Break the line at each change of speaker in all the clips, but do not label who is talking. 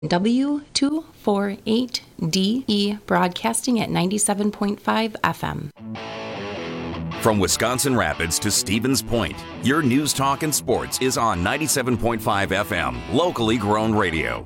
W248DE broadcasting at 97.5 FM.
From Wisconsin Rapids to Stevens Point, your news, talk, and sports is on 97.5 FM, locally grown radio.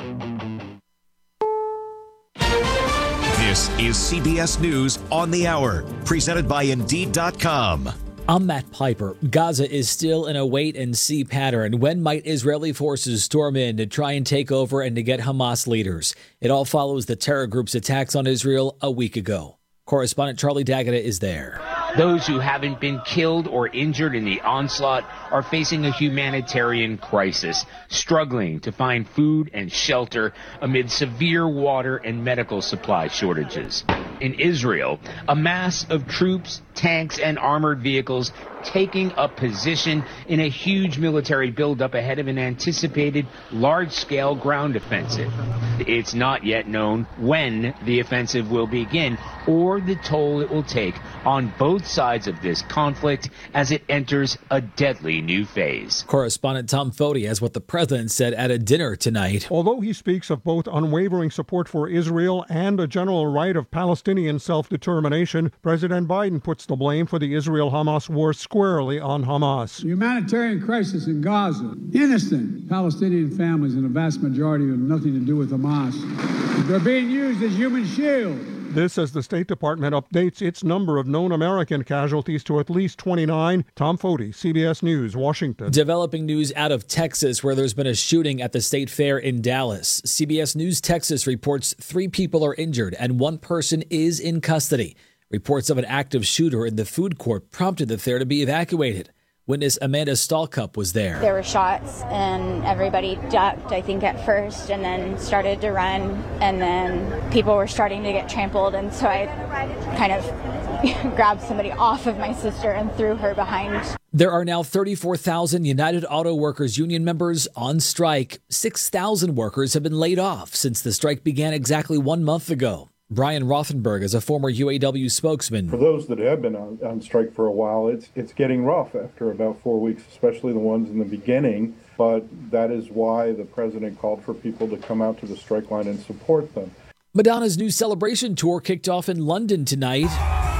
This is CBS News on the Hour, presented by Indeed.com.
I'm Matt Piper. Gaza is still in a wait-and-see pattern. When might Israeli forces storm in to try and take over and to get Hamas leaders? It all follows the terror group's attacks on Israel a week ago. Correspondent Charlie D'Agata is there.
Those who haven't been killed or injured in the onslaught are facing a humanitarian crisis, struggling to find food and shelter amid severe water and medical supply shortages. In Israel, a mass of troops, tanks, and armored vehicles taking up position in a huge military buildup ahead of an anticipated large-scale ground offensive. It's not yet known when the offensive will begin or the toll it will take on both sides of this conflict as it enters a deadly new phase.
Correspondent Tom Foti has what the president said at a dinner tonight.
Although he speaks of both unwavering support for Israel and a general right of Palestinian self-determination, President Biden puts the blame for the Israel-Hamas war squarely on Hamas.
The humanitarian crisis in Gaza, innocent Palestinian families and a vast majority have nothing to do with Hamas. They're being used as human shields.
This as the State Department updates its number of known American casualties to at least 29. Tom Foti, CBS News, Washington.
Developing news out of Texas, where there's been a shooting at the State Fair in Dallas. CBS News Texas reports 3 people are injured and 1 person is in custody. Reports of an active shooter in the food court prompted the fair to be evacuated. Witness Amanda Stalcup was there.
There were shots and everybody ducked, I think, at first and then started to run. And then people were starting to get trampled. And so I kind of grabbed somebody off of my sister and threw her behind.
There are now 34,000 United Auto Workers Union members on strike. 6,000 workers have been laid off since the strike began exactly 1 month ago. Brian Rothenberg is a former UAW spokesman.
For those that have been on strike for a while, it's getting rough after about 4 weeks, especially the ones in the beginning. But that is why the president called for people to come out to the strike line and support them.
Madonna's new celebration tour kicked off in London tonight.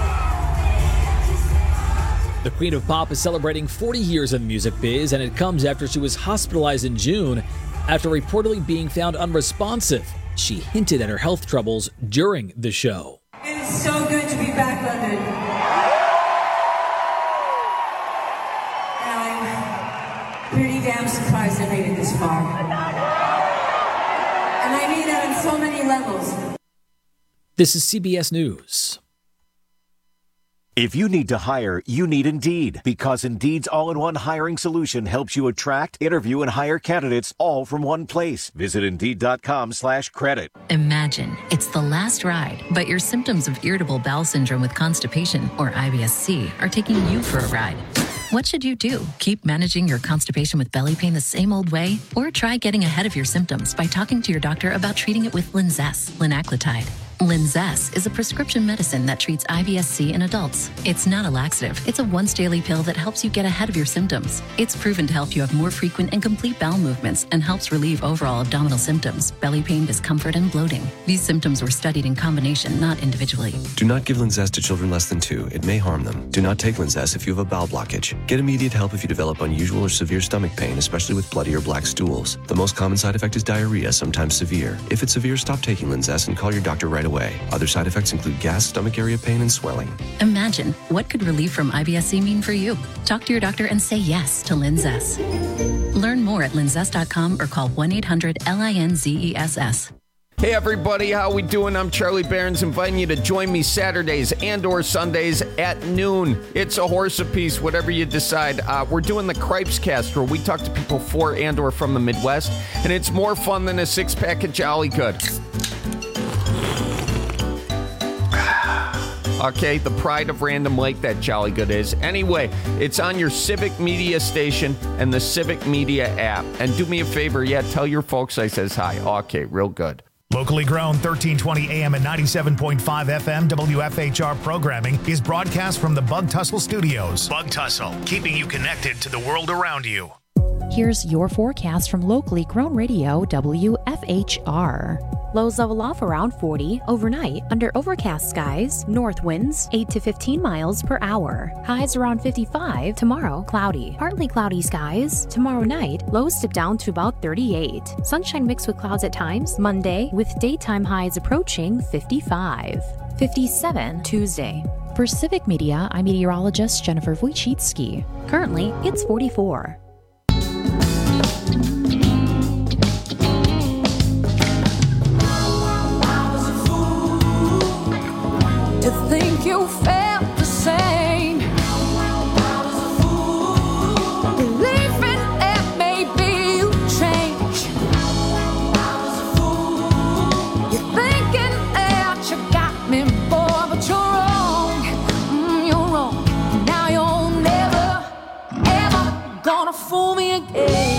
The Queen of Pop is celebrating 40 years in the music biz, and it comes after she was hospitalized in June after reportedly being found unresponsive. She hinted at her health troubles during the show.
It is so good to be back, London. And I'm pretty damn surprised I made it this far. And I mean that on so many levels.
This is CBS News.
If you need to hire, you need Indeed, because Indeed's all-in-one hiring solution helps you attract, interview, and hire candidates all from one place. Visit Indeed.com/credit.
Imagine it's the last ride, but your symptoms of irritable bowel syndrome with constipation, or IBS-C, are taking you for a ride. What should you do? Keep managing your constipation with belly pain the same old way? Or try getting ahead of your symptoms by talking to your doctor about treating it with Linzess, linaclotide. Linzess is a prescription medicine that treats IBS-C in adults. It's not a laxative. It's a once-daily pill that helps you get ahead of your symptoms. It's proven to help you have more frequent and complete bowel movements and helps relieve overall abdominal symptoms, belly pain, discomfort, and bloating. These symptoms were studied in combination, not individually.
Do not give Linzess to children less than 2. It may harm them. Do not take Linzess if you have a bowel blockage. Get immediate help if you develop unusual or severe stomach pain, especially with bloody or black stools. The most common side effect is diarrhea, sometimes severe. If it's severe, stop taking Linzess and call your doctor right away. Other side effects include gas, stomach area pain, and swelling.
Imagine, what could relief from IBS-C mean for you? Talk to your doctor and say yes to Linzess. Learn more at linzess.com or call 1-800-LINZESS.
Hey everybody, how we doing? I'm Charlie Behrens, inviting you to join me Saturdays and or Sundays at noon. It's a horse apiece, whatever you decide. We're doing the Cripes Cast, where we talk to people for and or from the Midwest, and it's more fun than a six-pack of Jolly Good. Okay, the pride of Random Lake, that Jolly Good is. Anyway, it's on your Civic Media station and the Civic Media app. And do me a favor, tell your folks I says hi. Okay, real good.
Locally grown 1320 AM and 97.5 FM WFHR programming is broadcast from the Bug Tussle Studios. Bug Tussle, keeping you connected to the world around you.
Here's your forecast from locally grown radio WFHR. Lows level off around 40 overnight under overcast skies, north winds 8 to 15 miles per hour. Highs around 55 tomorrow, cloudy. Partly cloudy skies. Tomorrow night, lows dip down to about 38. Sunshine mixed with clouds at times. Monday with daytime highs approaching 55. 57 Tuesday. For Civic Media, I'm meteorologist Jennifer Wojcicki. Currently, it's 44.
To think you felt the same. Believing that maybe you change. You're thinking that you got me, boy, but you're wrong. You're wrong. Now you're never, ever gonna fool me again.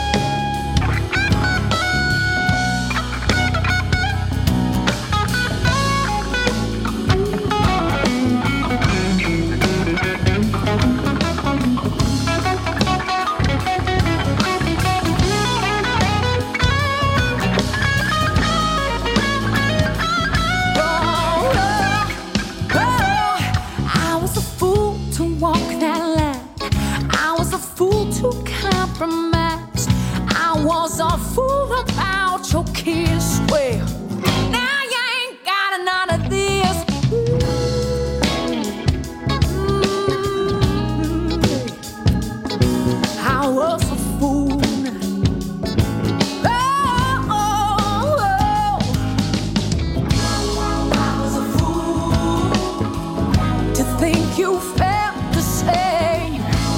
Compromise. I was a fool about your kiss. Well, now you ain't got none of this. I was a fool. I was a fool to think you felt the same.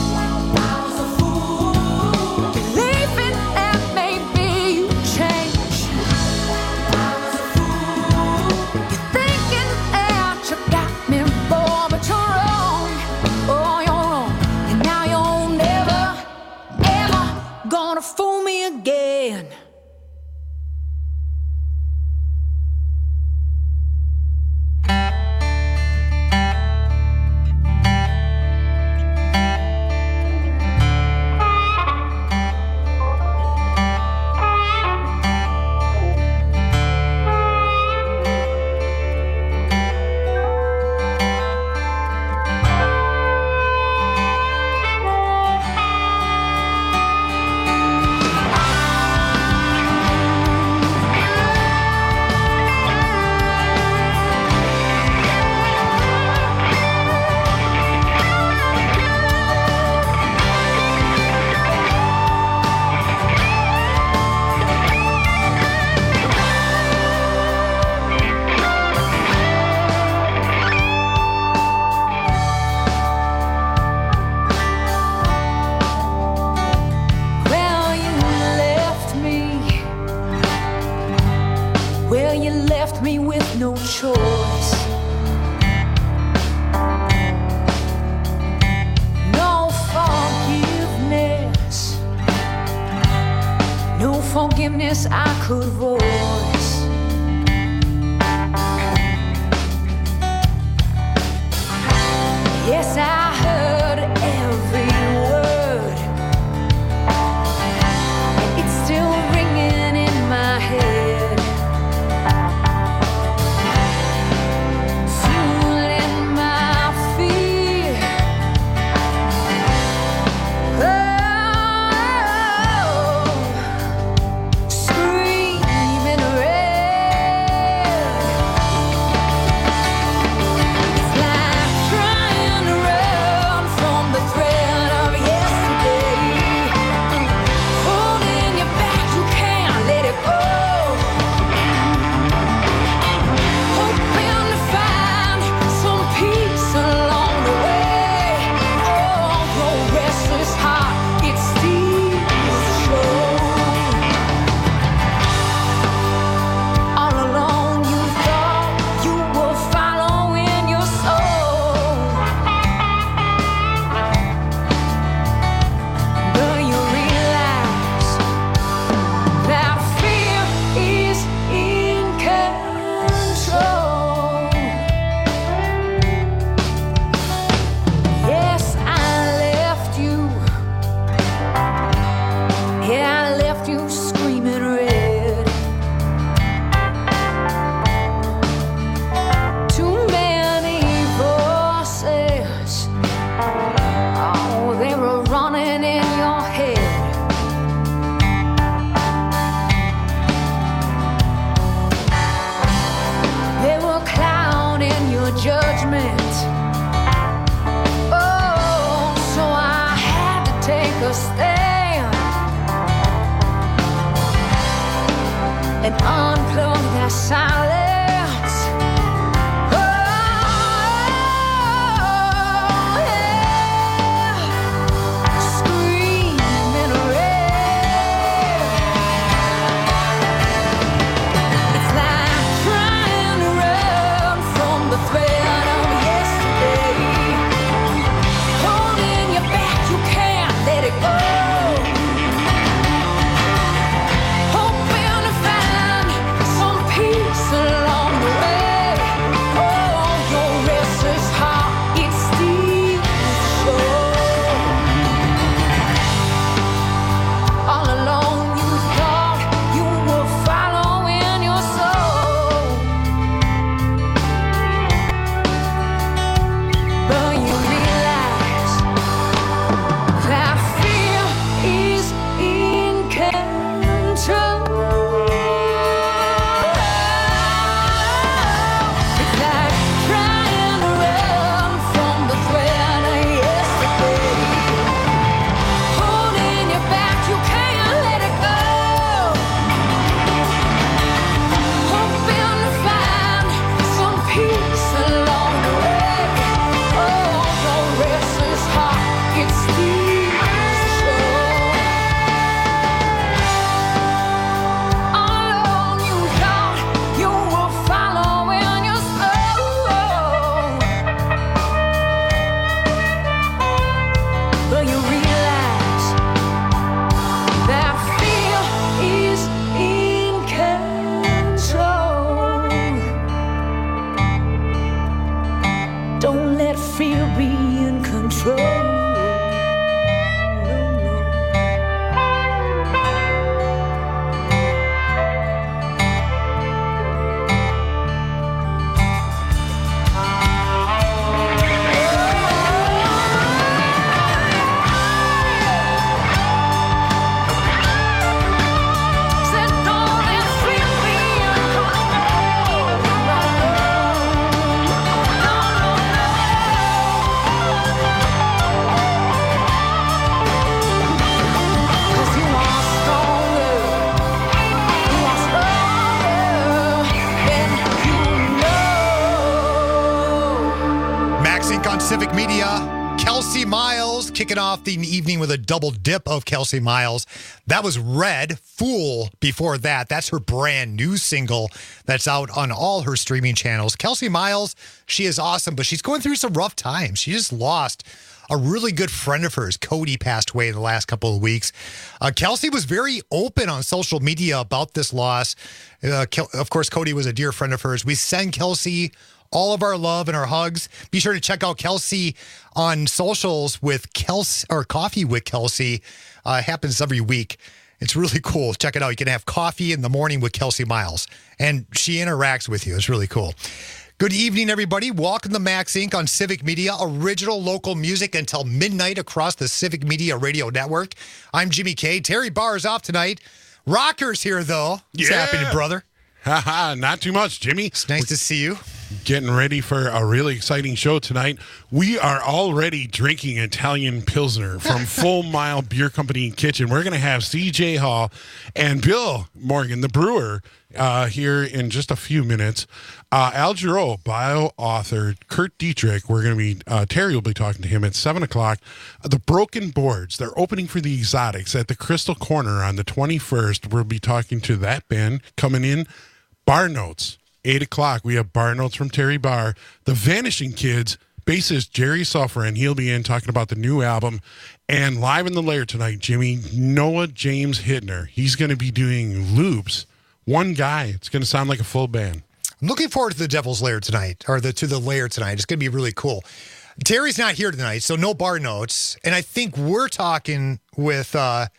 Fool me again. Forgiveness I could voice. Yes, I heard every word. It's still ringing in my head, fueling my fear. Screaming red. It's like trying to run judgment. Oh, so I had to take a stand and unplug that silence.
Civic Media, Kelsey Miles kicking off the evening with a double dip of Kelsey Miles. That was Red, Fool before that. That's her brand new single that's out on all her streaming channels. Kelsey Miles, she is awesome, but she's going through some rough times. She just lost a really good friend of hers. Cody passed away in the last couple of weeks. Kelsey was very open on social media about this loss. Of course, Cody was a dear friend of hers. We send Kelsey all of our love and our hugs. Be sure to check out Kelsey on socials with Kelsey or Coffee with Kelsey. Happens every week. It's really cool. Check it out. You can have coffee in the morning with Kelsey Miles, and she interacts with you. It's really cool. Good evening, everybody. Welcome to Max Inc. on Civic Media, original local music until midnight across the Civic Media Radio Network. I'm Jimmy K. Terry Barr is off tonight. Rocker's here, though. What's happening, brother?
Haha, not too much, Jimmy.
It's nice to see you.
Getting ready for a really exciting show tonight. We are already drinking Italian Pilsner from Full Mile Beer Company Kitchen. We're going to have CJ Hall and Bill Morgan, the brewer, here in just a few minutes. Al Giro, bio author, Kurt Dietrich. We're going to be, Terry will be talking to him at 7 o'clock. The Broken Boards, they're opening for the Exotics at the Crystal Corner on the 21st. We'll be talking to that band coming in. Bar Notes, 8 o'clock. We have Bar Notes from Terry Barr. The Vanishing Kids, bassist Jerry Suffren. He'll be in talking about the new album. And live in the lair tonight, Jimmy, Noah James Hittner. He's going to be doing loops. One guy. It's going to sound like a full band.
I'm looking forward to the Devil's Lair tonight, or to the Lair tonight. It's going to be really cool. Terry's not here tonight, so no Bar Notes. And I think we're talking with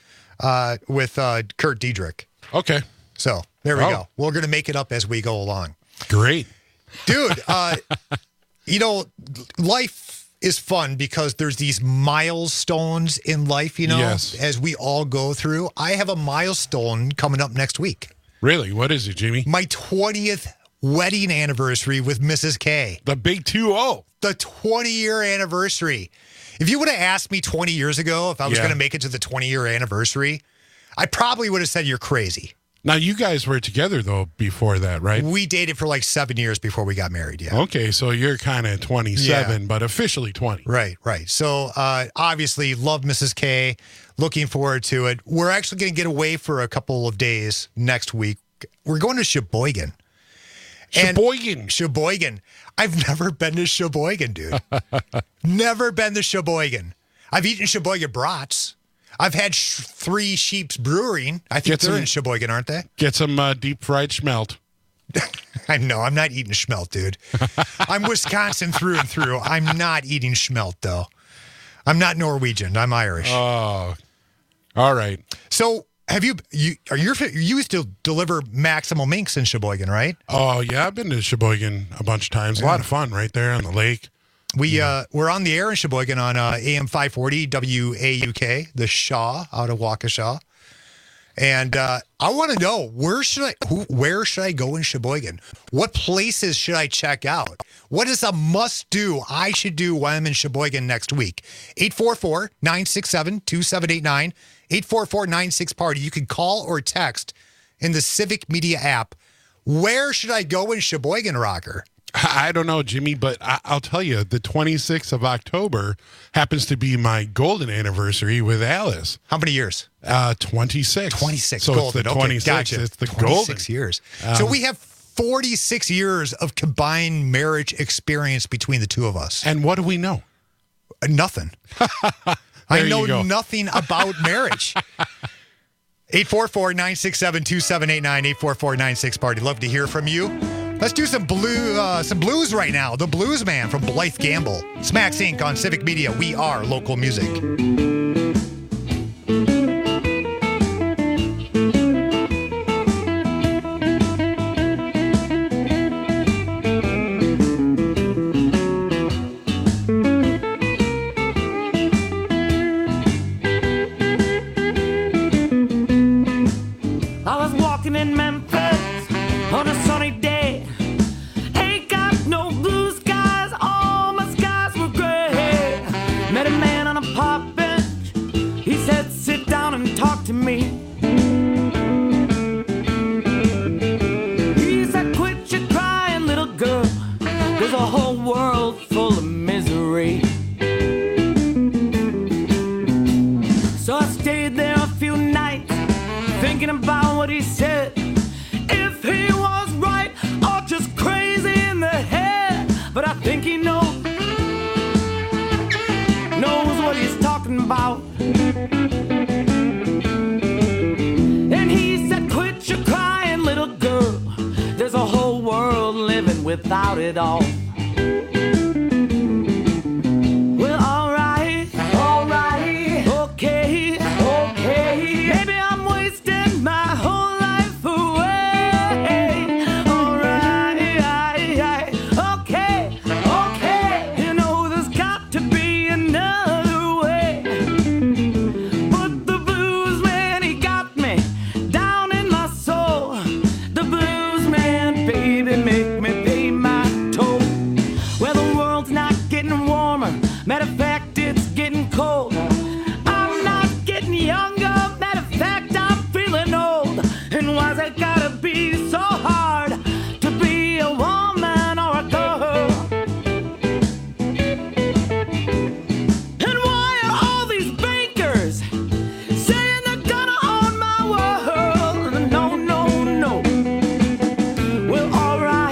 Kurt Dietrich.
Okay.
So there we go. We're going to make it up as we go along.
Great.
Dude, you know, life is fun because there's these milestones in life, you know, as we all go through. I have a milestone coming up next week.
Really? What is it, Jimmy?
My 20th wedding anniversary with Mrs. K.
The big 2-0.
The 20-year anniversary. If you would have asked me 20 years ago if I was going to make it to the 20-year anniversary, I probably would have said you're crazy.
Now, you guys were together, though, before that, right?
We dated for like 7 years before we got married, yeah.
Okay, so you're kind of 27, but officially 20.
Right. So, obviously, love Mrs. K. Looking forward to it. We're actually going to get away for a couple of days next week. We're going to Sheboygan. Sheboygan. I've never been to Sheboygan, dude. Never been to Sheboygan. I've eaten Sheboygan brats. I've had Three Sheeps Brewing. I think they're in Sheboygan, aren't they?
Get some deep fried schmelt.
I know. I'm not eating schmelt, dude. I'm Wisconsin through and through. I'm not eating schmelt, though. I'm not Norwegian. I'm Irish.
Oh, all right.
So, you used to deliver Maximum Inks in Sheboygan, right?
Oh, yeah. I've been to Sheboygan a bunch of times. A lot of fun right there on the lake.
We're on the air in Sheboygan on AM 540 WAUK, the Shaw out of Waukesha. And I want to know, where should I go in Sheboygan? What places should I check out? What is a must-do I should do while I'm in Sheboygan next week? 844-967-2789, 844-96-PARTY. You can call or text in the Civic Media app. Where should I go in Sheboygan, Rocker?
I don't know, Jimmy, but I'll tell you, the 26th of October happens to be my golden anniversary with Alice.
How many years?
26.
26.
So
golden.
it's the 26th.
Gotcha.
It's the
26
golden.
years. So we have 46 years of combined marriage experience between the two of us.
And what do we know?
Nothing. I know nothing about marriage. 844-967-2789, 844-96-PARTY. Love to hear from you. Let's do some blues right now. The Blues Man from Blythe Gamble. Smacks Inc. on Civic Media. We are local music.
I was walking in Memphis on a sunny day. Ain't got no blue skies, all my skies were gray. Met a man on a park bench. He said, sit down and talk to me. He said, quit your crying, little girl. There's a whole world full of misery. So I stayed there a few nights, thinking about what he said. If he was right or just crazy in the head. But I think he knows what he's talking about. And he said, quit your crying, little girl. There's a whole world living without it all. Well, alright, okay. Maybe I'm wasting my whole life away. Alright, okay. You know there's got to be another way. But the blues man, he got me down in my soul. The blues man, baby, make me pay my toll. Well, the world's not getting warmer. Matter of fact, it's getting cold. I'm not getting younger. Matter of fact, I'm feeling old. And why's it gotta be so hard to be a woman or a girl? And why are all these bankers saying they're gonna own my world? No. Well, alright.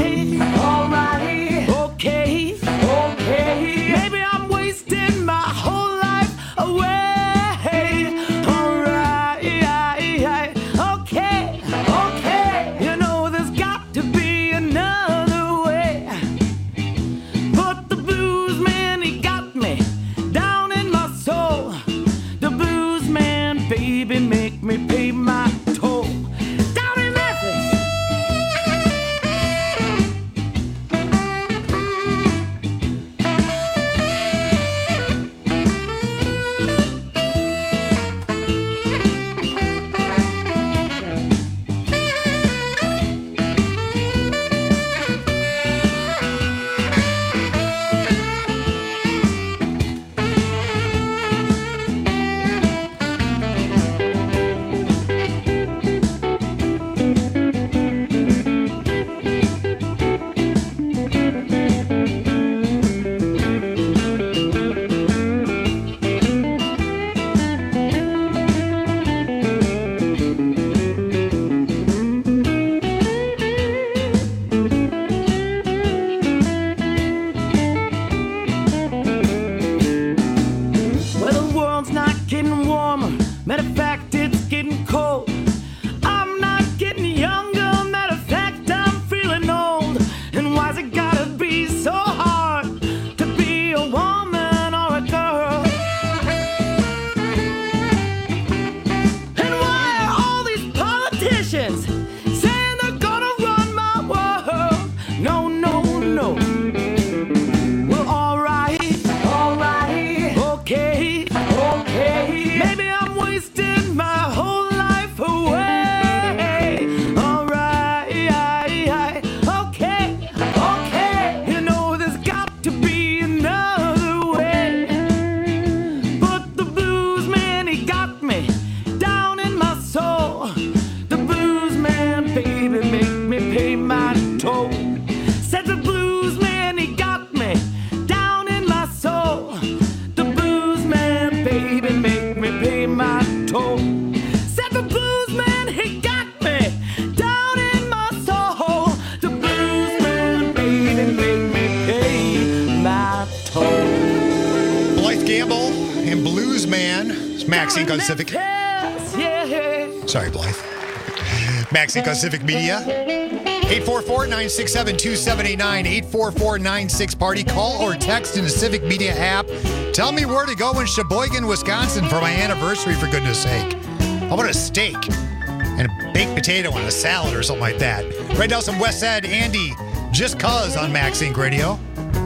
pay my toll. Said the blues man, he got me down in my soul. The blues man, baby, make me pay my toll. Said the blues man, he got me down in my soul. The blues man, baby, make me pay my toll.
Blythe Gamble and Blues Man. It's Max Inc. on Civic. Sorry, Blythe. Max Inc. on Civic Media. 844-967-2789. 844-96-PARTY. Call or text in the Civic Media app. Tell me where to go in Sheboygan, Wisconsin for my anniversary, for goodness sake. How about a steak and a baked potato on a salad or something like that? Right now, some West Side Andy, Just Cuz on Max Inc. Radio.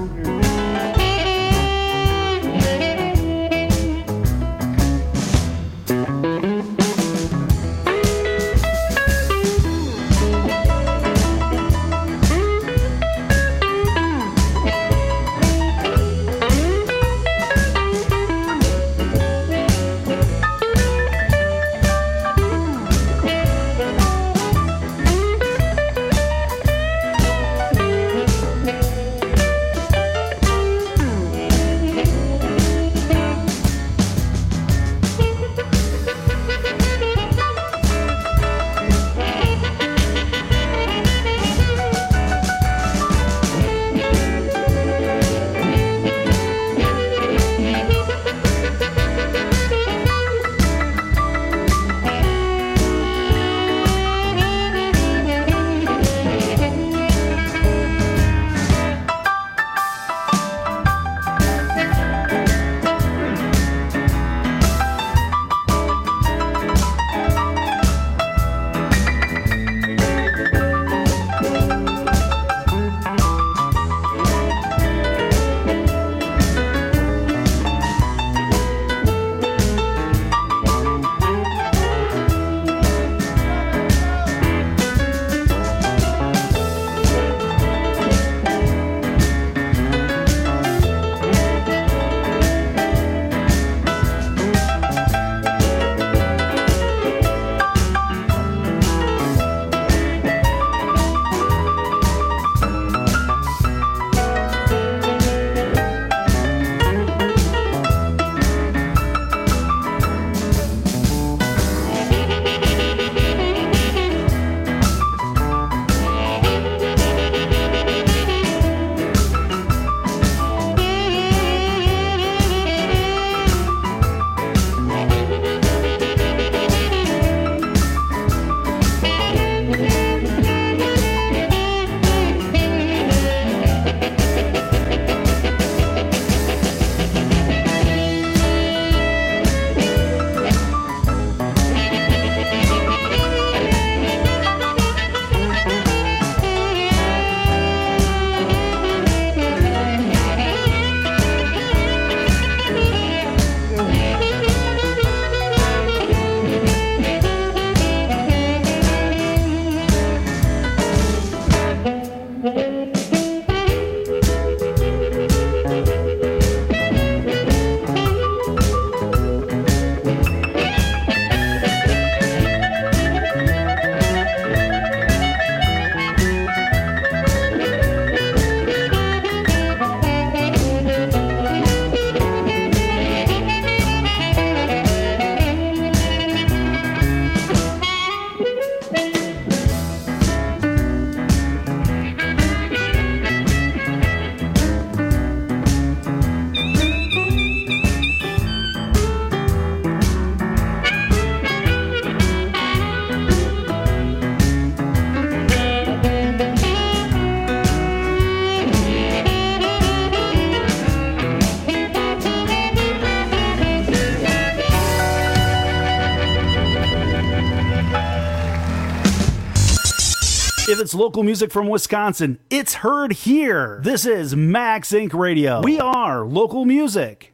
If it's local music from Wisconsin, it's heard here. This is Max Inc. Radio. We are local music.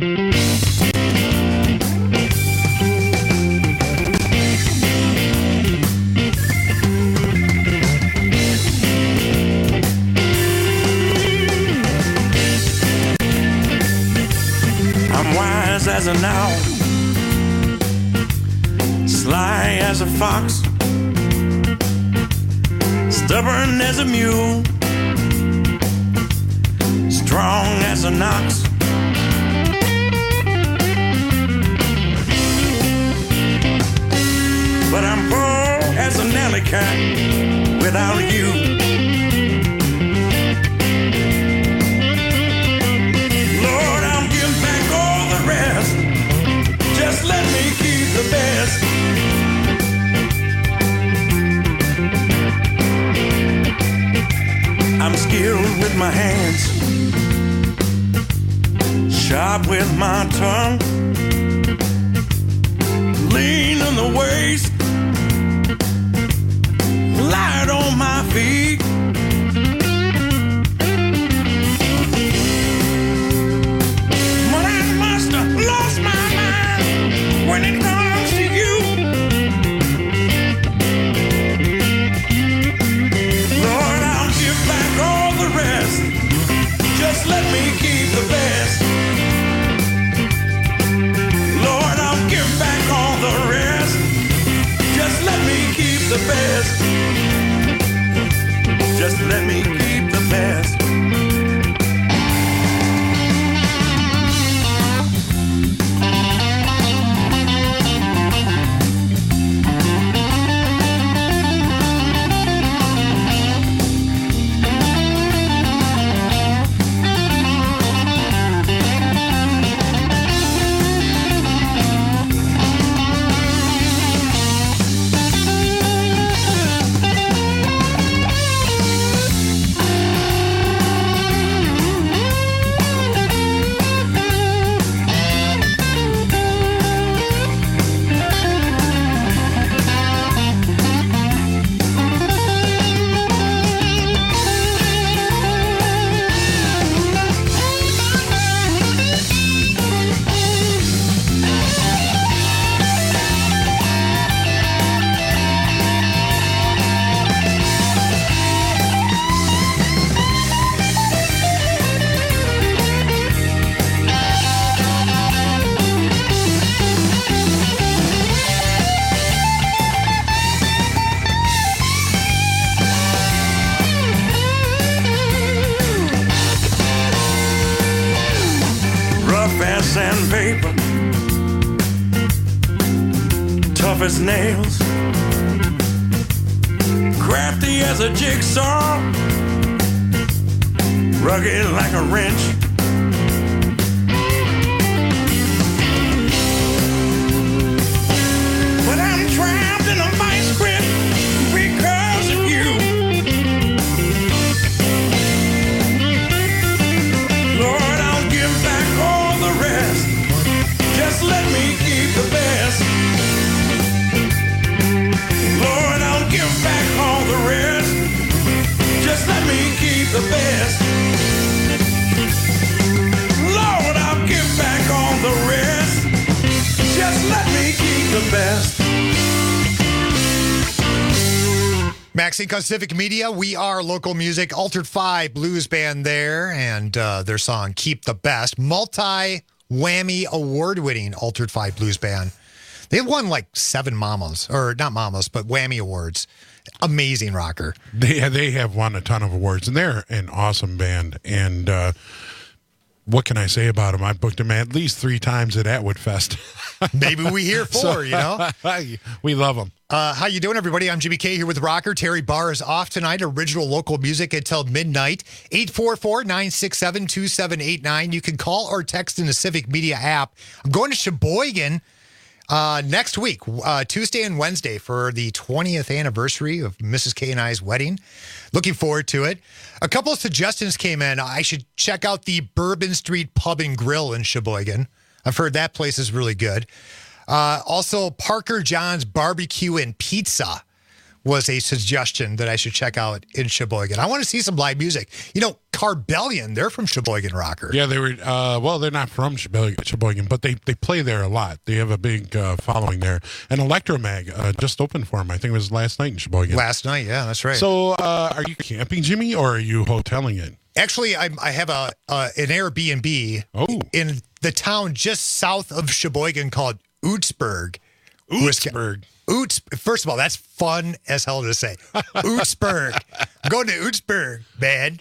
I'm wise as an owl, sly as a fox, stubborn as a mule, strong as an ox. But I'm poor as an alley cat without you. Lord, I'll give back all the rest. Just let me keep the best. I'm skilled with my hands, sharp with my tongue, lean in the waist, light on my feet. But I must have lost my mind when it comes to you. Lord, I'll give back all the rest. Just let me keep the best. Lord, I'll give back all the rest. Just let me keep the best. Just let me keep the best. Sandpaper, tough as nails, crafty as a jigsaw, rugged like a wrench. But I'm trapped in a vice grip because of you. Lord, I'll give back all the rest. Just let me keep the best. Lord, I'll give back all the rest. Just let me keep the best. Lord, I'll give back all the rest. Just let me keep the best.
Max Inc. on Civic Media. We are local music. Altered 5 blues band there, and their song "Keep the Best." Multi-whammy award-winning Altered 5 blues band. They've won like 7 Mamas, or not Mamas, but Whammy awards. Amazing rocker.
They have won a ton of awards, and they're an awesome band. And what can I say about them? I booked them at least 3 times at Atwood Fest.
Maybe we hear 4, you know?
We love them.
How you doing, everybody? I'm Jimmy K here with Rocker. Terry Barr is off tonight. Original local music until midnight. 844-967-2789. You can call or text in the Civic Media app. I'm going to Sheboygan next week, Tuesday and Wednesday, for the 20th anniversary of Mrs. K and I's wedding. Looking forward to it. A couple of suggestions came in. I should check out the Bourbon Street Pub and Grill in Sheboygan. I've heard that place is really good. Also, Parker John's Barbecue and Pizza was a suggestion that I should check out in Sheboygan. I want to see some live music. You know, Carbellion, they're from Sheboygan, Rocker.
Yeah, they were, well, they're not from Sheboygan, but they play there a lot. They have a big following there. And Electromag just opened for them. I think it was last night in Sheboygan.
Last night, yeah, that's right.
So are you camping, Jimmy, or are you hoteling it?
Actually, I have an Airbnb in the town just south of Sheboygan called Ootsburg.
Ootsburg.
First of all, that's fun as hell to say. Ootsburg. I'm going to Ootsburg, man.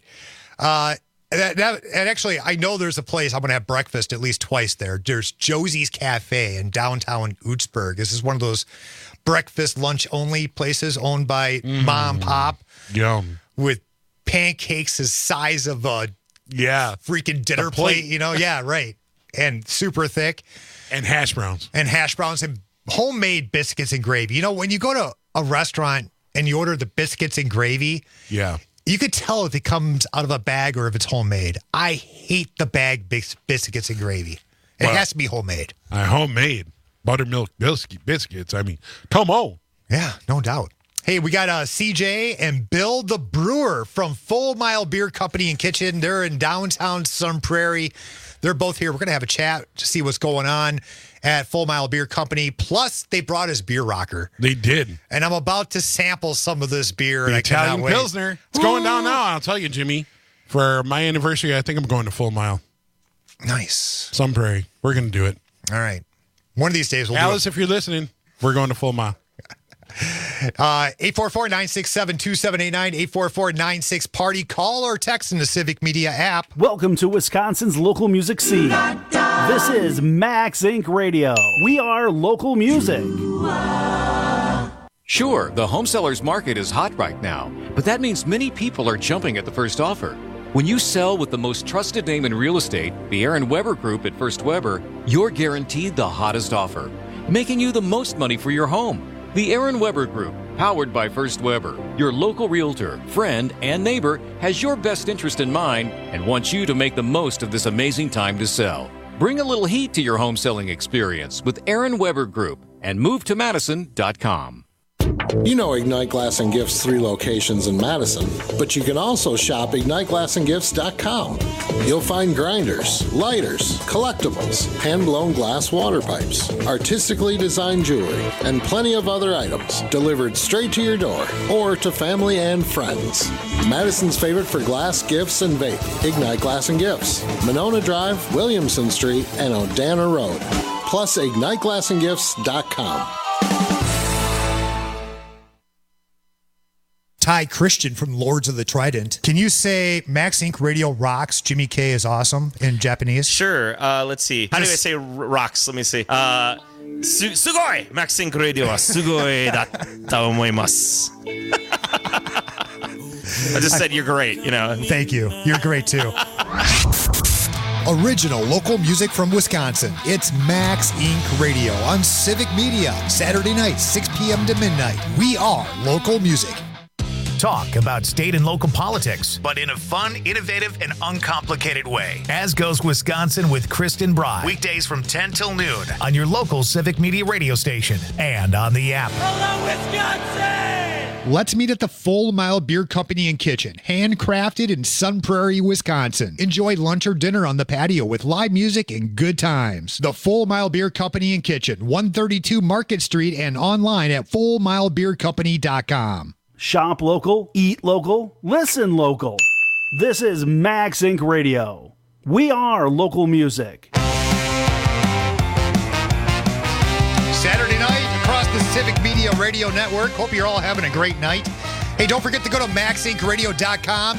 And actually, I know there's a place I'm going to have breakfast at least twice there. There's Josie's Cafe in downtown Ootsburg. This is one of those breakfast, lunch only places owned by Mom Pop.
Yum.
With pancakes the size of a freaking dinner plate, you know? Yeah, right. And super thick.
And hash browns.
And homemade biscuits and gravy. You know, when you go to a restaurant and you order the biscuits and gravy, you could tell if it comes out of a bag or if it's homemade. I hate the bag biscuits and gravy. It has to be homemade.
Homemade buttermilk biscuits. I mean, come on.
Yeah, no doubt. Hey, we got CJ and Bill the Brewer from Full Mile Beer Company and Kitchen. They're in downtown Sun Prairie. They're both here. We're going to have a chat to see what's going on at Full Mile Beer Company. Plus, they brought us beer rocker.
They did.
And I'm about to sample some of this beer.
The
and
Italian Pilsner. It's going down now. I'll tell you, Jimmy. For my anniversary, I think I'm going to Full Mile.
Nice.
Sun Prairie. We're going to do it.
All right. One of these days we'll
Alice, if you're listening, we're going to Full Mile.
844-967-2789, 844-96-PARTY. Call or text in the Civic Media app.
Welcome to Wisconsin's local music scene. This is Max Inc. Radio. We are local music.
Sure, the home sellers market is hot right now, but that means many people are jumping at the first offer. When you sell with the most trusted name in real estate, the Aaron Weber Group at First Weber, you're guaranteed the hottest offer, making you the most money for your home. The Aaron Weber Group, powered by First Weber, your local realtor, friend, and neighbor, has your best interest in mind and wants you to make the most of this amazing time to sell. Bring a little heat to your home selling experience with Aaron Weber Group and move to Madison.com.
You know Ignite Glass and Gifts 3 locations in Madison, but you can also shop IgniteGlassandGifts.com. You'll find grinders, lighters, collectibles, hand-blown glass water pipes, artistically designed jewelry, and plenty of other items delivered straight to your door or to family and friends. Madison's favorite for glass, gifts, and vape, Ignite Glass and Gifts, Monona Drive, Williamson Street, and Odana Road. Plus IgniteGlassandGifts.com.
Ty Christian from Lords of the Trident. Can you say Max Inc. Radio rocks, Jimmy K is awesome in Japanese?
Sure. Let's see. How do I say rocks? Let me see. Sugoi! Max Inc. Radio wa sugoi datta omoimasu. I just said you're great, you know.
Thank you. You're great too. Original local music from Wisconsin. It's Max Inc. Radio on Civic Media. Saturday night, 6 p.m. to midnight. We are local music.
Talk about state and local politics, but in a fun, innovative, and uncomplicated way. As goes Wisconsin with Kristen Bry. Weekdays from 10 till noon on your local Civic Media radio station and on the app.
Hello, Wisconsin!
Let's meet at the Full Mile Beer Company and Kitchen, handcrafted in Sun Prairie, Wisconsin. Enjoy lunch or dinner on the patio with live music and good times. The Full Mile Beer Company and Kitchen, 132 Market Street, and online at fullmilebeercompany.com.
Shop local, eat local, listen local. This is Max Inc. Radio. We are local music.
Saturday night across the Civic Media Radio Network. Hope you're all having a great night. Hey, don't forget to go to maxincradio.com.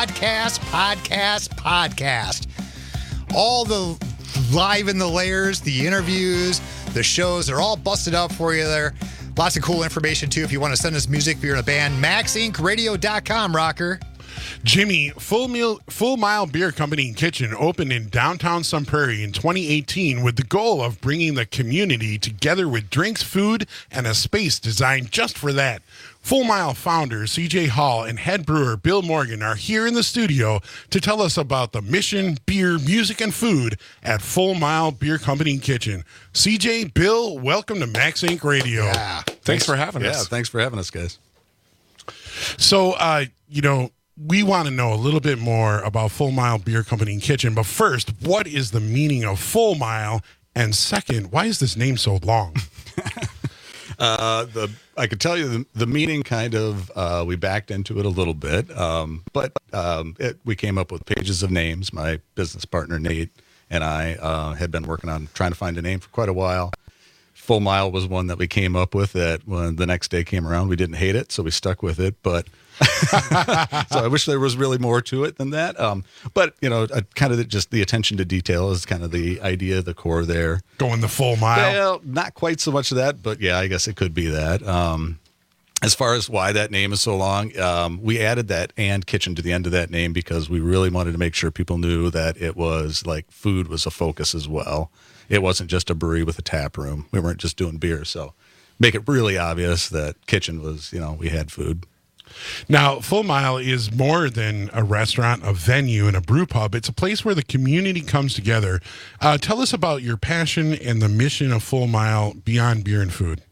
Podcast. All the live in the layers, the interviews, the shows, they're all busted up for you there. Lots of cool information, too, if you want to send us music, if you're in a band. maxincradio.com, rocker.
Jimmy, Full Mile Beer Company and Kitchen opened in downtown Sun Prairie in 2018 with the goal of bringing the community together with drinks, food, and a space designed just for that. Full Mile founder CJ Hall and head brewer Bill Morgan are here in the studio to tell us about the mission, beer, music, and food at Full Mile Beer Company and Kitchen. CJ, Bill, welcome to Max Inc. Radio.
Yeah. Thanks for having us. Yeah, thanks for having us, guys.
So, we want to know a little bit more about Full Mile Beer Company and Kitchen, but first, what is the meaning of Full Mile? And second, why is this name so long?
I could tell you the meaning kind of, we backed into it a little bit, but we came up with pages of names. My business partner, Nate, and I had been working on trying to find a name for quite a while. Full Mile was one that we came up with that when the next day came around, we didn't hate it, so we stuck with it. But so I wish there was really more to it than that. But, kind of just the attention to detail is kind of the idea, the core there.
Going the full mile.
Well, not quite so much of that, but yeah, I guess it could be that. As far as why that name is so long, we added that "and kitchen" to the end of that name because we really wanted to make sure people knew that it was like food was a focus as well. It wasn't just a brewery with a tap room. We weren't just doing beer. So make it really obvious that kitchen was, we had food.
Now, Full Mile is more than a restaurant, a venue, and a brew pub. It's a place where the community comes together. Tell us about your passion and the mission of Full Mile beyond beer and food.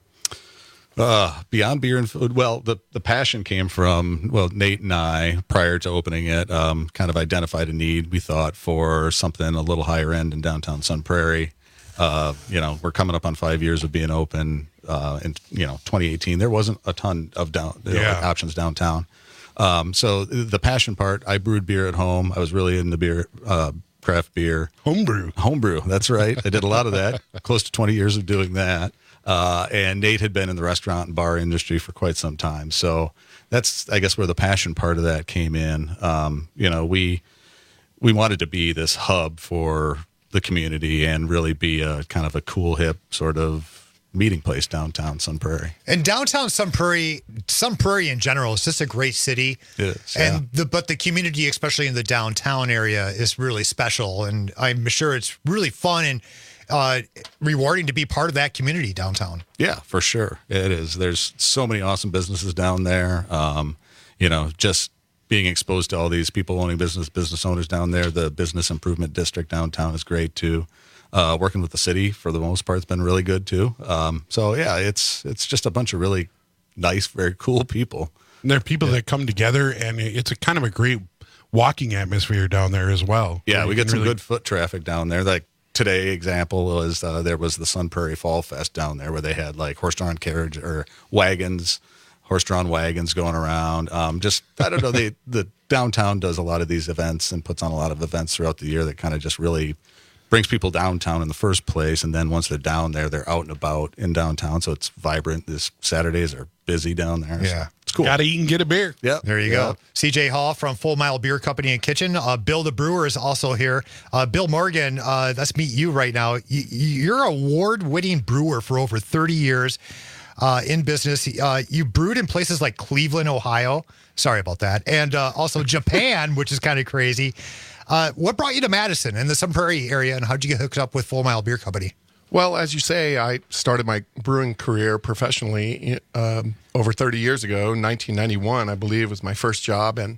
Beyond beer and food, well, the passion came from, Nate and I, prior to opening it, kind of identified a need, we thought, for something a little higher end in downtown Sun Prairie. We're coming up on 5 years of being open. In 2018, there wasn't a ton of options downtown. So the passion part, I brewed beer at home. I was really into beer, craft beer. Homebrew, that's right. I did a lot of that, close to 20 years of doing that. And Nate had been in the restaurant and bar industry for quite some time. So that's, I guess, where the passion part of that came in. We wanted to be this hub for the community and really be a kind of a cool, hip sort of meeting place downtown Sun Prairie.
And downtown Sun Prairie in general is just a great city.
It is,
and but the community, especially in the downtown area, is really special. And I'm sure it's really fun and rewarding to be part of that community downtown.
Yeah, for sure. It is. There's so many awesome businesses down there. Just being exposed to all these people owning business owners down there. The business improvement district downtown is great too. Working with the city for the most part has been really good too. It's just a bunch of really nice, very cool people.
And there are people that come together, and it's a kind of a great walking atmosphere down there as well.
Yeah, we get some good foot traffic down there. Like today, example was there was the Sun Prairie Fall Fest down there where they had like horse-drawn carriage or horse-drawn wagons going around. I don't know. The downtown does a lot of these events and puts on a lot of events throughout the year that kind of just really brings people downtown in the first place. And then once they're down there, they're out and about in downtown. So it's vibrant. These Saturdays are busy down there.
Yeah.
So it's cool.
Got to eat and get a beer.
Yeah.
There you go. CJ Hall from Full Mile Beer Company and Kitchen. Bill the Brewer is also here. Bill Morgan, let's meet you right now. You're an award-winning brewer for over 30 years. In business. You brewed in places like Cleveland, Ohio. Sorry about that. And also Japan, which is kind of crazy. What brought you to Madison and the Sun Prairie area, and how did you get hooked up with Full Mile Beer Company?
Well, as you say, I started my brewing career professionally over 30 years ago. 1991, I believe, was my first job. And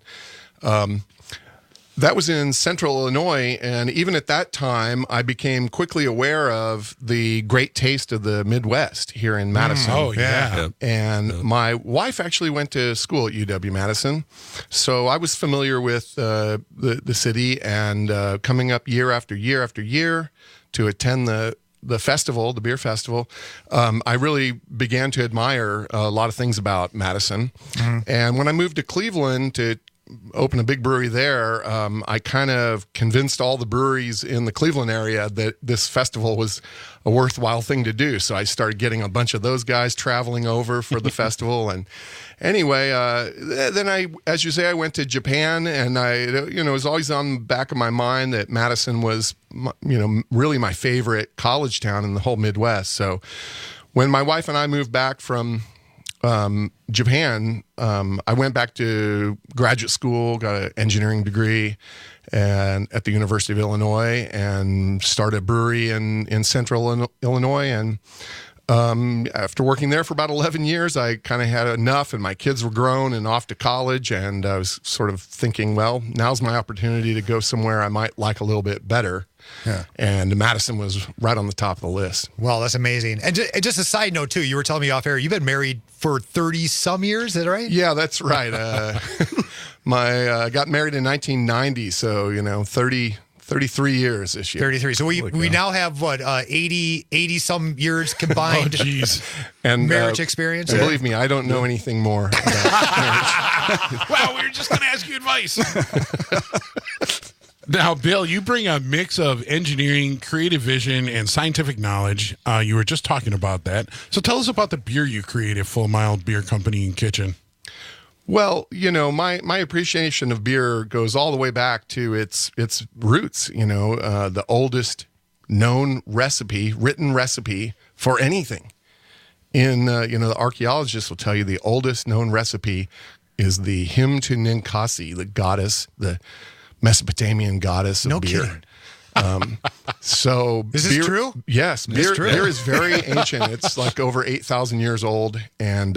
that was in Central Illinois, and even at that time, I became quickly aware of the great taste of the Midwest here in Madison.
Oh, yeah.
And my wife actually went to school at UW-Madison, so I was familiar with the city, and coming up year after year after year to attend the festival, the beer festival, I really began to admire a lot of things about Madison. Mm-hmm. And when I moved to Cleveland to open a big brewery there, I kind of convinced all the breweries in the Cleveland area that this festival was a worthwhile thing to do. So I started getting a bunch of those guys traveling over for the festival. And anyway, then as you say, I went to Japan, and it was always on the back of my mind that Madison was, really my favorite college town in the whole Midwest. So when my wife and I moved back from Japan, I went back to graduate school, got an engineering degree and at the University of Illinois, and started a brewery in Central Illinois. And after working there for about 11 years, I kind of had enough, and my kids were grown and off to college, and I was sort of thinking, well, now's my opportunity to go somewhere I might like a little bit better. Yeah. And Madison was right on the top of the list.
Well, that's amazing. And just a side note, too, you were telling me off air, you've been married for 30-some years, is that right?
Yeah, that's right. Got married in 1990, so, 33 years this year.
33. So we now have, 80-some years combined
and
marriage experience?
And believe me, I don't know anything more about marriage.
Wow, we were just going to ask you advice. Now, Bill, you bring a mix of engineering, creative vision, and scientific knowledge. You were just talking about that. So tell us about the beer you created, Full Mile Beer Company and Kitchen.
Well, my appreciation of beer goes all the way back to its roots. The oldest known written recipe for anything. The archaeologists will tell you the oldest known recipe is the hymn to Ninkasi, the goddess, the Mesopotamian goddess of beer.
Kidding.
So
is this true?
Yes, beer is very ancient. It's like over 8,000 years old, and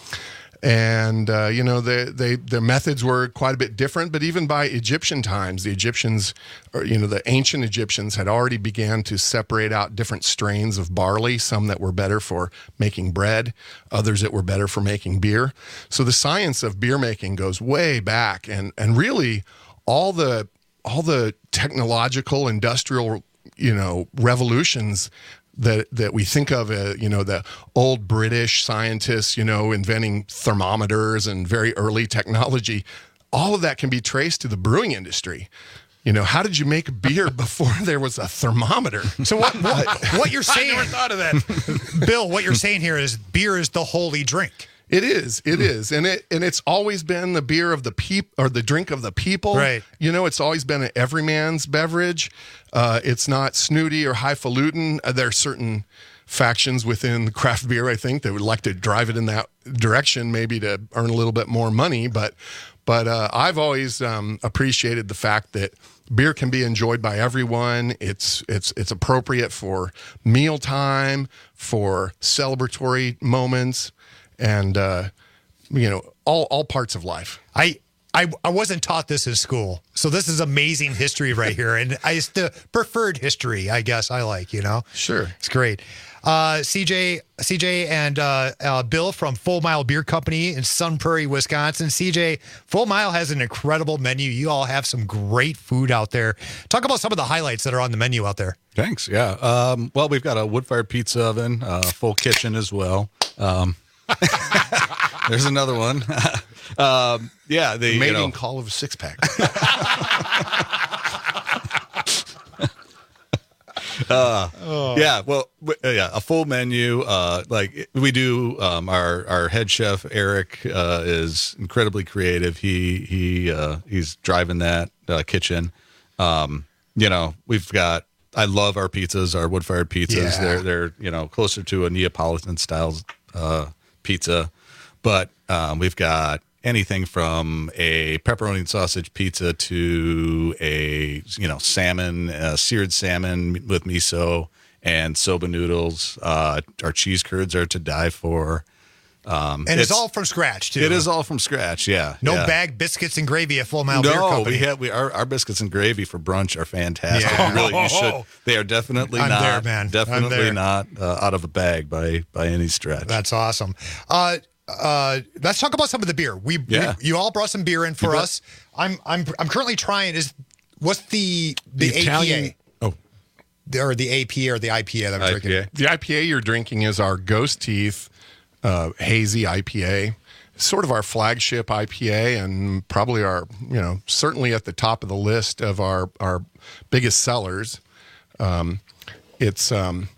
their methods were quite a bit different. But even by Egyptian times, the Egyptians, the ancient Egyptians had already began to separate out different strains of barley, some that were better for making bread, others that were better for making beer. So the science of beer making goes way back, and really all the technological, industrial, revolutions that we think of, the old British scientists, inventing thermometers and very early technology, all of that can be traced to the brewing industry. How did you make beer before there was a thermometer?
So what you're saying?
I never thought of that,
Bill. What you're saying here is beer is the holy drink.
It is, and it's always been the beer of the people, or the drink of the people.
Right.
It's always been an everyman's beverage. It's not snooty or highfalutin. There are certain factions within craft beer, I think, that would like to drive it in that direction, maybe to earn a little bit more money. But I've always appreciated the fact that beer can be enjoyed by everyone. It's appropriate for mealtime, for celebratory moments, and all parts of life.
I wasn't taught this in school, so this is amazing history right here, and it's the preferred history, I guess. I like,
Sure,
it's great. CJ and Bill from Full Mile Beer Company in Sun Prairie, Wisconsin. CJ, Full Mile has an incredible menu. You all have some great food out there. Talk about some of the highlights that are on the menu out there.
Thanks. Yeah. Well, we've got a wood-fired pizza oven, full kitchen as well. There's another one. The
mating call of a six-pack.
A full menu. Like we do. Our head chef Eric is incredibly creative. He's driving that kitchen. We've got. I love our pizzas, our wood-fired pizzas.
Yeah.
They're closer to a Neapolitan style pizza, but we've got anything from a pepperoni and sausage pizza to a seared salmon with miso and soba noodles. Our cheese curds are to die for.
And it's all from scratch, too.
It is all from scratch, yeah.
No bag biscuits and gravy at Full Mile Beer Company.
Our biscuits and gravy for brunch are fantastic. Yeah. Really, you should. They are definitely definitely not out of a bag by any stretch.
That's awesome. Let's talk about some of the beer. You all brought some beer in for us. I'm currently trying. What's the
Italian?
APA? Or the APA or the IPA that I'm drinking?
The IPA you're drinking is our Ghost Teeth hazy IPA. It's sort of our flagship IPA, and probably our, certainly at the top of the list of our biggest sellers. It's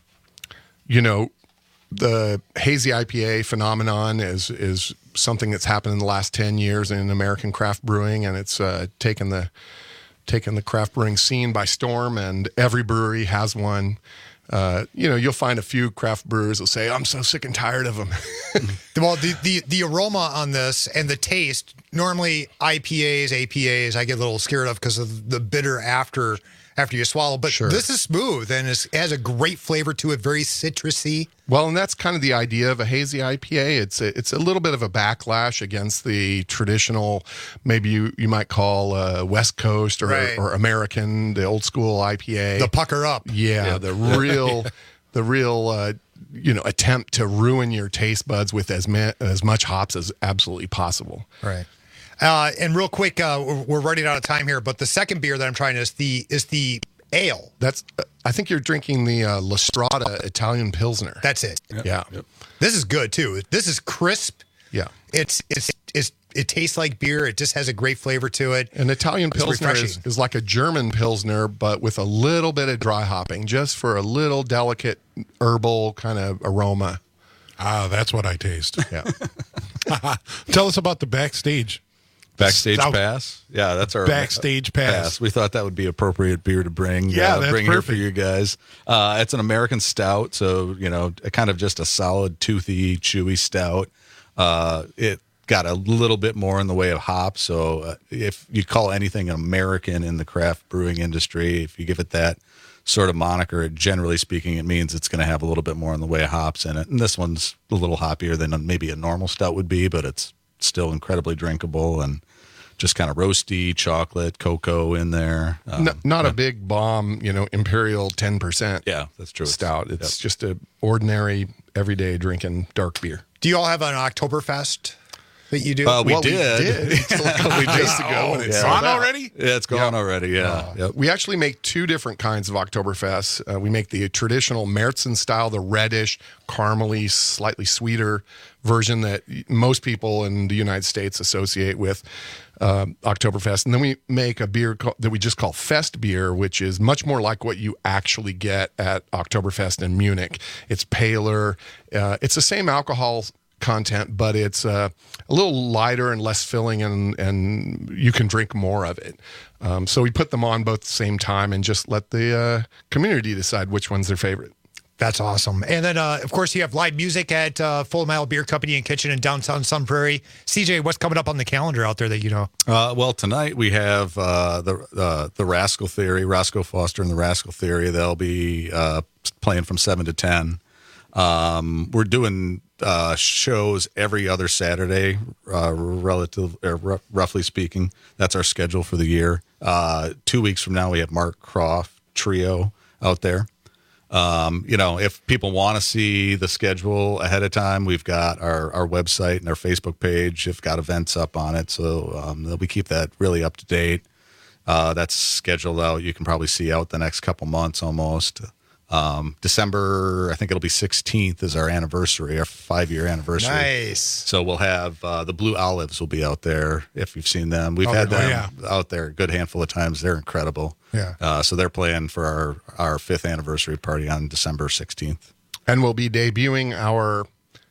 the hazy IPA phenomenon is something that's happened in the last 10 years in American craft brewing, and it's taken the craft brewing scene by storm, and every brewery has one. You'll find a few craft brewers will say, "I'm so sick and tired of them."
Well, the aroma on this and the taste, normally IPAs, APAs, I get a little scared of because of the bitter after you swallow. But This is smooth and it has a great flavor to it, very citrusy.
Well, and that's kind of the idea of a hazy IPA. It's a little bit of a backlash against the traditional, maybe you might call West Coast or American, the old school IPA.
The pucker up.
Yeah. The real attempt to ruin your taste buds with as much hops as absolutely possible.
Right. And real quick, we're running out of time here, but the second beer that I'm trying is the ale.
That's I think you're drinking the La Strada Italian Pilsner.
That's it.
Yeah.
This is good too. This is crisp.
Yeah.
It's it tastes like beer. It just has a great flavor to it.
An Italian
It's
Pilsner
refreshing.
is like a German Pilsner, but with a little bit of dry hopping, just for a little delicate herbal kind of aroma.
Ah, that's what I taste.
Yeah.
Tell us about the backstage.
Backstage
Stout.
pass. Yeah, that's our
Backstage pass.
We thought that would be appropriate beer to bring.
Yeah, that's
bring here
perfect.
for you guys. It's an American stout, so kind of just a solid, toothy, chewy stout. It got a little bit more in the way of hops. So if you call anything American in the craft brewing industry, if you give it that sort of moniker, generally speaking, it means it's going to have a little bit more in the way of hops in it. And this one's a little hoppier than maybe a normal stout would be, but it's still incredibly drinkable and just kind of roasty, chocolate, cocoa in there.
Not a big bomb, Imperial 10%.
Yeah, that's true.
Stout. It's just a ordinary, everyday drinking dark beer.
Do you all have an Oktoberfest that you do?
We did.
It's a couple of days ago. And it's sold out.
already?
Yeah, it's gone already. Yeah. Yep.
We actually make two different kinds of Oktoberfest. We make the traditional Märzen style, the reddish, caramely, slightly sweeter version that most people in the United States associate with Oktoberfest. And then we make a beer that we just call Fest beer, which is much more like what you actually get at Oktoberfest in Munich. It's paler. It's the same alcohol content, but it's a little lighter and less filling, and you can drink more of it. So we put them on both at the same time and just let the community decide which one's their favorite.
That's awesome. And then, of course, you have live music at Full Mile Beer Company and Kitchen in downtown Sun Prairie. CJ, what's coming up on the calendar out there that you know?
Well, tonight we have the Rascal Theory, Roscoe Foster and the Rascal Theory. They'll be playing from 7 to 10. We're doing shows every other Saturday, roughly speaking. That's our schedule for the year. 2 weeks from now, we have Mark Croft Trio out there. If people want to see the schedule ahead of time, we've got our website and our Facebook page. Have got events up on it, so we keep that really up to date. That's scheduled out. You can probably see out the next couple months almost. December, I think it'll be 16th is our anniversary, our 5-year anniversary.
Nice.
So we'll have the Blue Olives will be out there if you've seen them. We've had them out there a good handful of times. They're incredible.
Yeah.
So they're playing for our 5th anniversary party on December 16th.
And we'll be debuting our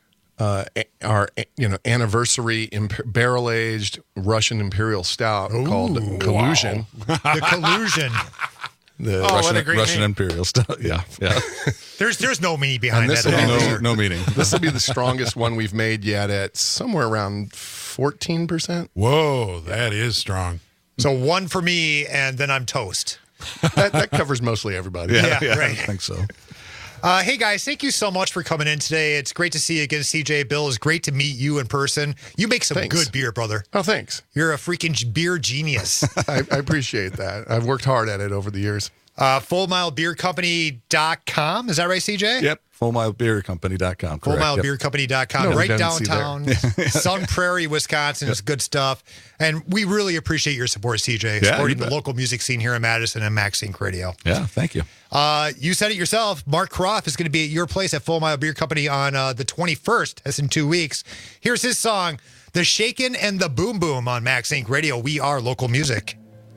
anniversary barrel-aged Russian Imperial Stout called Collusion.
The Collusion.
The
Russian,
what a great
Russian
name.
Imperial Stout. Yeah.
There's no meaning behind that.
No meaning.
This will be the strongest one we've made yet at somewhere around 14%.
Whoa, that is strong.
So one for me, and then I'm toast.
That covers mostly everybody.
Yeah, right.
I think so.
Hey, guys, thank you so much for coming in today. It's great to see you again, CJ. Bill, it's great to meet you in person. You make some good beer, brother.
Oh, thanks.
You're a freaking beer genius.
I appreciate that. I've worked hard at it over the years.
FullMileBeerCompany.com. Is that right, CJ?
Yep. FullMileBeerCompany.com.
FullMileBeerCompany.com.
No
right
redundancy
downtown Sun Prairie, Wisconsin. It's good stuff. And we really appreciate your support, CJ, supporting the local music scene here in Madison and Max Inc. Radio.
Yeah, thank you.
You said it yourself. Mark Croft is going to be at your place at Full Mile Beer Company on the 21st. That's in 2 weeks. Here's his song, The Shakin' and the Boom Boom on Max Inc. Radio. We are local music.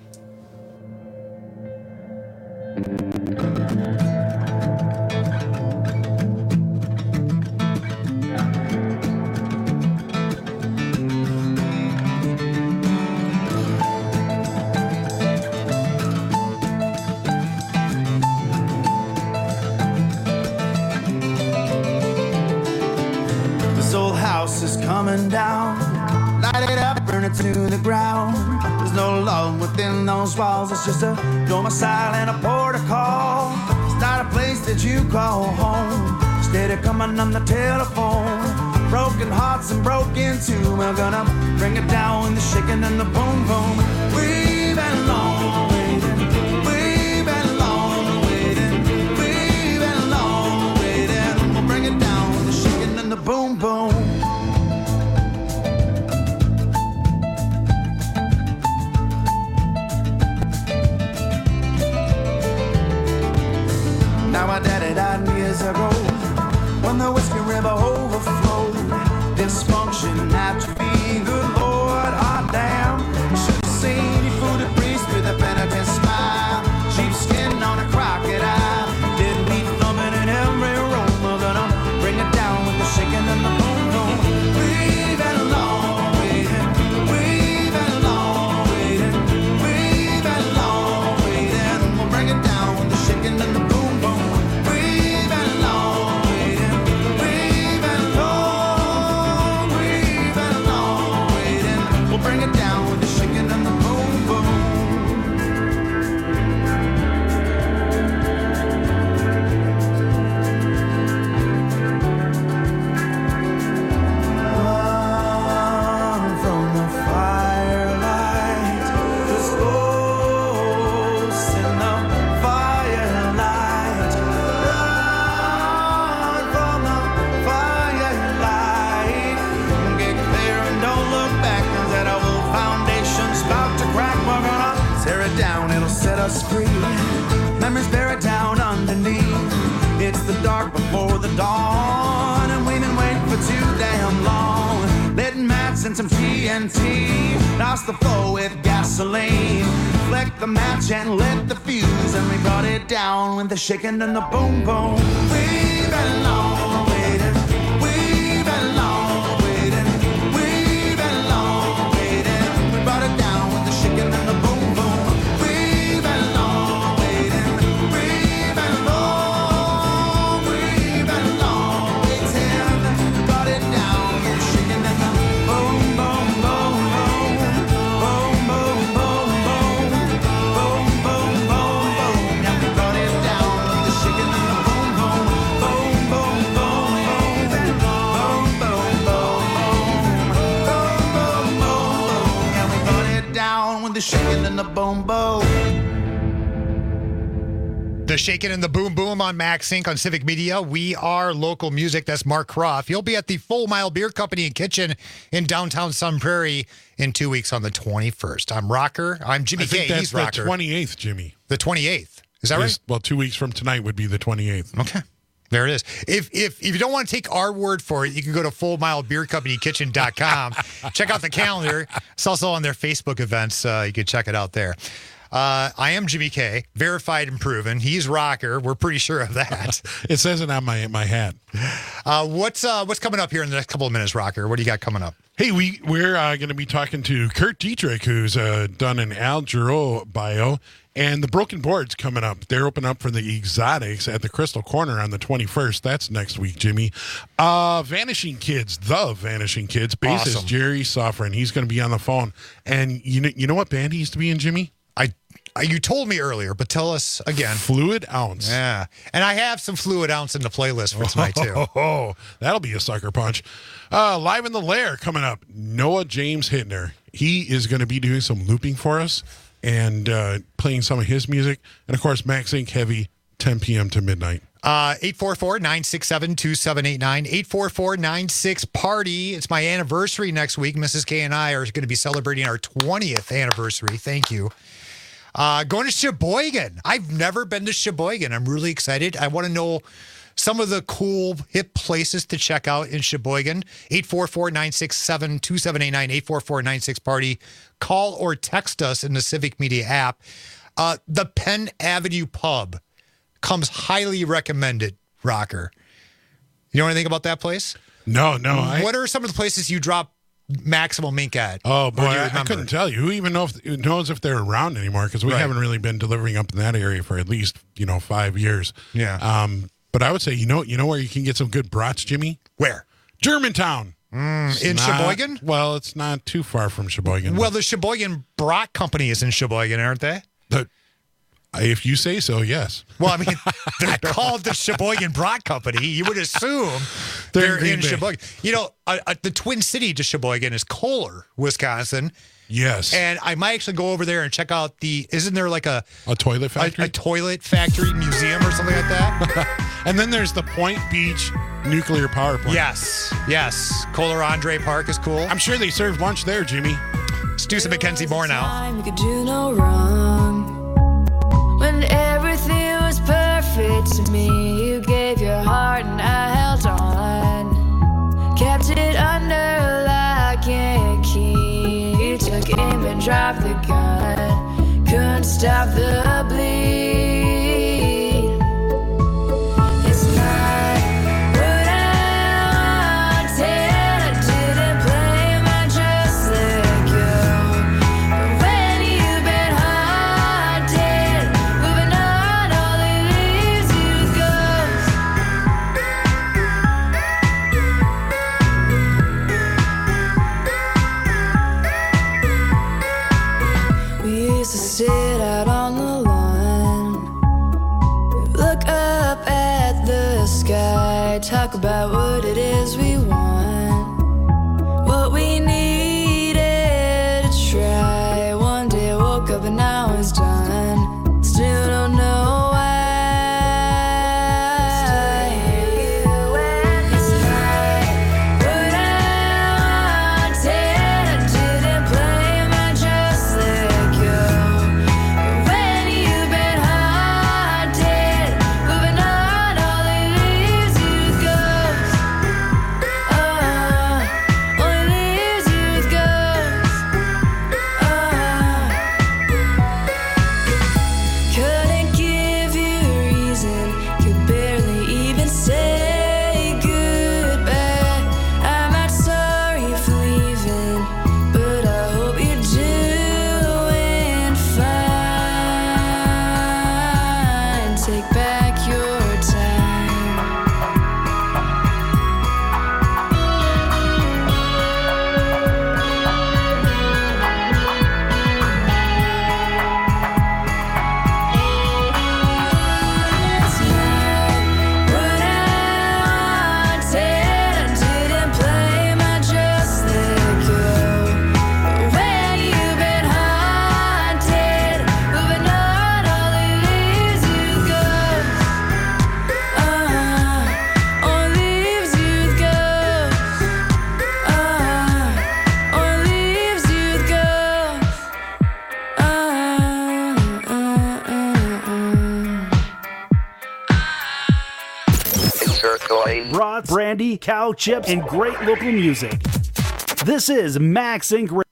This old house is coming down. Light it up, burn it to the ground. There's no love within those walls. It's just a domicile and a protocol. It's not a place that you call home. Instead of coming on the telephone. Broken hearts and broken too. We're gonna bring it down with the shaking and the boom boom. We've been long waiting. We've been long waiting. We've been long waiting. We'll bring it down with the shaking and the boom boom. Now my daddy died years ago when the Whiskey River overflowed. Dysfunction, atrophy, good Lord, us free. Memories buried down underneath. It's the dark before the dawn, and we've been waiting for too damn long. Lit mats and some TNT, doused the floor with gasoline. Flicked the match and lit the fuse, and we brought it down with the shaking and the boom boom. We've been long waiting. We've been long waiting. We've been long waiting. We brought it down with the shaking and the boom boom. We've been long waiting. We've been long. We've been long waiting. We brought it down with the shaking and the boom boom boom boom. Boom boom boom boom. Boom boom boom boom. Yeah, we brought it down with the shaking and the boom boom. Boom boom boom boom. Boom boom boom boom. Boom boom boom boom. Yeah, we brought it down with the shaking and the boom boom.
The Shakin' and the Boom Boom on Max Inc. on Civic Media. We are local music. That's Mark Croft. He'll be at the Full Mile Beer Company and Kitchen in downtown Sun Prairie in 2 weeks on the 21st. I'm Rocker. I'm Jimmy
I think
K.
that's
He's
the
Rocker.
28th, Jimmy.
The 28th. Is that right?
Well, 2 weeks from tonight would be the 28th.
Okay. There it is. If you don't want to take our word for it, you can go to fullmilebeercompany.kitchen.com. Check out the calendar. It's also on their Facebook events. You can check it out there. I am Jimmy K, verified and proven. He's Rocker. We're pretty sure of that.
It says it on my hat.
What's coming up here in the next couple of minutes, Rocker? What do you got coming up?
Hey, we're going to be talking to Kurt Dietrich, who's done an Al Jarreau bio, and the Broken Board's coming up. They're opening up for the Exotics at the Crystal Corner on the 21st. That's next week, Jimmy. Vanishing Kids, the Vanishing Kids, bassist
Awesome.
Jerry Soffren. He's going to be on the phone. And you know what band he used to be in, Jimmy?
You told me earlier, but tell us again.
Fluid Ounce.
Yeah. And I have some Fluid Ounce in the playlist for tonight, too.
Oh, that'll be a sucker punch. Live in the Lair coming up. Noah James Hittner. He is going to be doing some looping for us and playing some of his music. And, of course, Max Inc. Heavy, 10 p.m. to midnight.
844-967-2789, 844-96-PARTY. It's my anniversary next week. Mrs. K and I are going to be celebrating our 20th anniversary. Thank you. Going to Sheboygan. I've never been to Sheboygan. I'm really excited. I want to know some of the cool, hip places to check out in Sheboygan. 844-967-2789, 844-96-PARTY. Call or text us in the Civic Media app. The Penn Avenue Pub comes highly recommended, Rocker. You know anything about that place?
No.
What are some of the places you drop Maximum Ink at?
Oh, boy,
Or do you
I
remember?
couldn't tell you. Who even knows if they're around anymore? Because we
Right.
haven't really been delivering up in that area for at least 5 years.
Yeah.
But I would say you know where you can get some good brats, Jimmy?
Where?
Germantown.
In Sheboygan?
Well, it's not too far from Sheboygan.
Well, the Sheboygan Brat Company is in Sheboygan, aren't they?
If you say so, yes.
Well, I mean, they're called the Sheboygan Brat Company. You would assume they're
Green
in
Bay.
Sheboygan. The Twin City to Sheboygan is Kohler, Wisconsin.
Yes.
And I might actually go over there and check out isn't there like a
toilet factory?
A toilet factory museum or something like that?
And then there's the Point Beach nuclear power plant.
Yes. Kohler Andre Park is cool.
I'm sure they serve lunch there, Jimmy.
Let's do some Mackenzie Moore now.
You could do no wrong. When everything was perfect to me, you gave your heart and I held on. Kept it under lock and key. You took aim and dropped the gun. Couldn't stop the bleed. It's not what I wanted. Didn't play my just let go. But when you've been haunted, moving on, all it leaves you goes. We used to sit out on the lawn, look up at the sky, talk about what it is we want, what we needed to try. One day I woke up and now it's done. Still don't know why. It's not what I wanted. Didn't play my just let go. But when you
brats, brandy, cow chips, and great local music. This is Max Inc. Radio.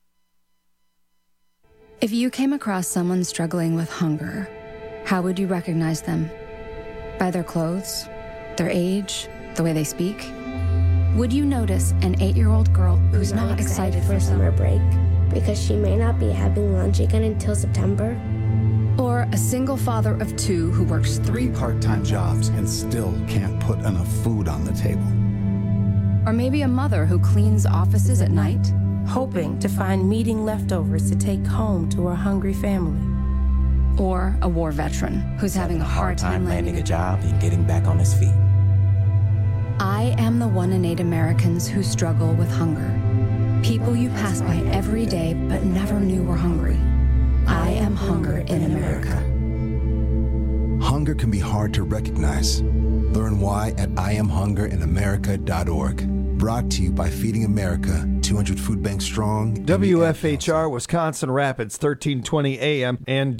If you came across someone struggling with hunger, how would you recognize them? By their clothes, their age, the way they speak? Would you notice an 8-year-old girl who's not excited for summer break
because she may not be having lunch again until September?
Or a single father of 2 who works 3
part-time jobs and still can't put enough food on the table?
Or maybe a mother who cleans offices at night,
hoping to find meeting leftovers to take home to her hungry family.
Or a war veteran who's having a hard time landing
a job and getting back on his feet.
I am the 1 in 8 Americans who struggle with hunger. People you pass by every day but never knew were hungry. I am hunger in America.
Hunger can be hard to recognize. Learn why at IamHungerInAmerica.org. Brought to you by Feeding America, 200 food banks strong.
WFHR Wisconsin Rapids, 1320 AM and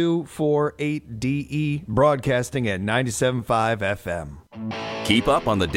W248DE, broadcasting at 97.5 FM.
Keep up on the